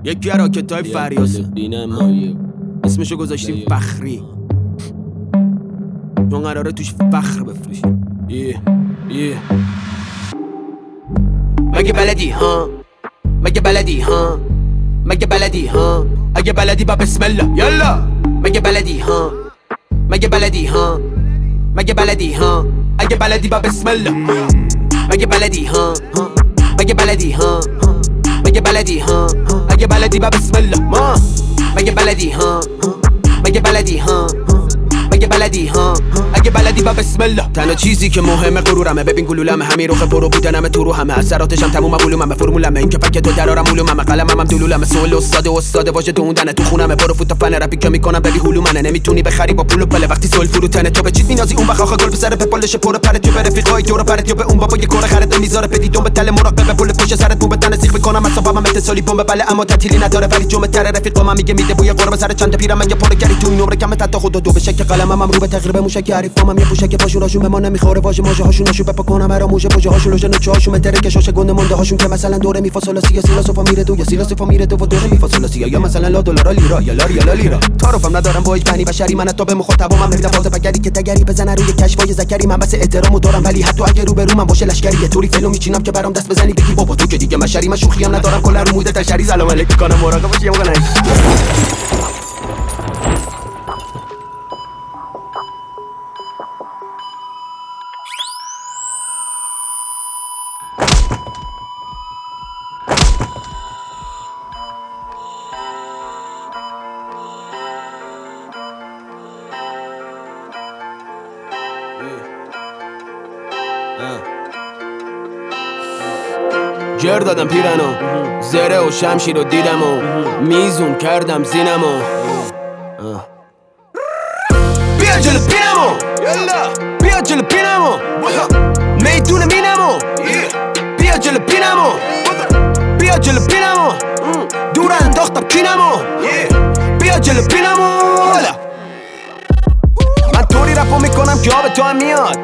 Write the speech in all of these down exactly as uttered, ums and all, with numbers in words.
یکی از راکت‌های فریاسه اسمشو گذاشتیم فخری چون قراره توش فخر بفروشیم. یه یه مگه بلدی ها مگه بلدی ها مگه بلدی ها اگه بلدی با بسم الله یلا مگه بلدی ها مگه بلدی ها مگه بلدی ها اگه بلدی با بسم الله مگه بلدی ها مگه بلدی ها مگه بلدی ها اگه بلدی با بسم الله ما مگه بلدی ها مگه بلدی ها مگه بلدی ها اگه بلدی با بسم الله. تنها چیزی که مهمه غرورمه، ببین گلولمه همین رخ برو بودنمه تو رو همه اثراتشم تموم معلوممه فرمولمه این که پک تو درارم علوممه قلمم هم دلولمه سوال استاد استاد واژه دوندنه تو خونمه برو فوت فن رپی که میکنم ببی هلومنه نمیتونی بخری با پول و پله وقتی سوال فروتنه تو به چیت مینازی اون بخ آخه گل به سر پپالش پر پرت تو رفیقای دور پرت یا به اون بابا یه کور خرید میذاره بدی دون به تله مراقبه پول پشت سرت بو بتن سیخ میکنم اصابم اتصالی بمب بله اما تعطیلی نداره ولی جمعه تر رفیقام میگه میده بوی قرب سر چند پیرم من یه پر کردی تو این عمر کم تا خود دو بشه که قلمم رو به تقریبا موشک عریفام یه پوشک پاشون هاشون به ما نمیخوره واژه ماژه هاشون نشو بپا کنم برا موجه پوجه هاشون لوژه نچه هاشون متره کشاش گنده مونده هاشون که مثلا دوره میفاصله سی سیلا سوفا میره دو یا سیلا سوفا میره دو و دوره میفاصله سی یا مثلا لا دلار لیرا یا لار یا لیرا تعارفم ندارم با هیچ بنی بشری من تا به مخاطبام نمیدم فاز بگری که تگری بزنه روی کشفای ذکری من بس احترامو دارم ولی حتی اگه رو به رو من باشه لشکری یه طوری فلو میچینم که برام دست بزنی بگی بابا تو که دیگه مشری من شوخی هم ندارم کلا رو موده تشری سلام علیکم کنم مراقب باش یه موقع نه جر دادم پیرنو زره و شمشیر رو دیدم و میزون کردم زینمو بیا جلو پینمو بیا جلو پینمو میدون مینمو بیا جلو پینمو بیا جلو پینمو دور انداختم کینمو بیا جلو پینمو من طوری رپو میکنم که آب تو هم میاد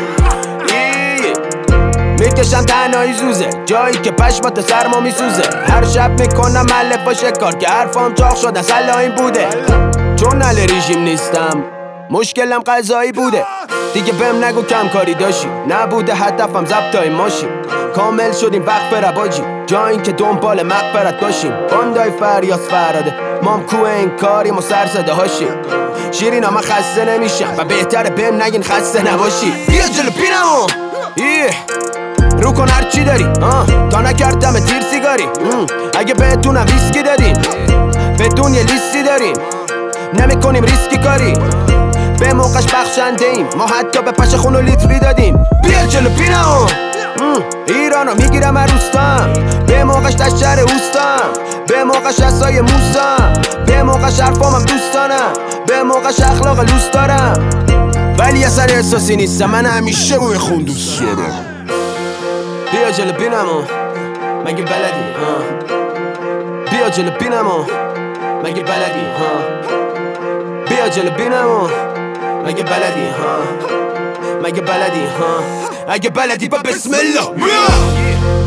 میکشم تنهایی زوزه جایی که پشمات سرما میسوزه هر شب میکنم ملف با شکار که حرفام چاق شدن سلا این بوده چون نل ریژیم نیستم مشکلم قضایی بوده دیگه بهم نگو کم کاری داشی نبوده هدفم ضبطای ماشین کامل شدیم وقت برباجی جا این که دنبال مغفرت باشیم باندای فریاس فراده مام کوه این کاریم و سرزده هاشیم شیرین من خسته نمیشم و بهتره بهم نگین خسته نباشی بیا جلو پینمو رو کن هر چی داری آه. تا نکردم تیر سیگاری اگه بهتونم ریسکی دادیم بدون یه لیستی داریم نمی کنیم ریسکی کاری به موقعش بخشنده ایم ما حتی به پش خون و لیتری دادیم بیا جلو پینمو ایرانو میگیرم عروستم به موقعش تشتر اوستم به موقعش اصای موستم به موقعش حرفامم دوستانم به موقعش اخلاق لوست دارم ولی اصلا احساسی نیستم من همیشه بوی خون دوست دارم بیا جلو پینمو مگه بلدی ها بیا جلو پینمو مگه بلدی ها بیا جلو پینمو مگه بلدی ها مگه بلدی ها اگه بلدی با بسم الله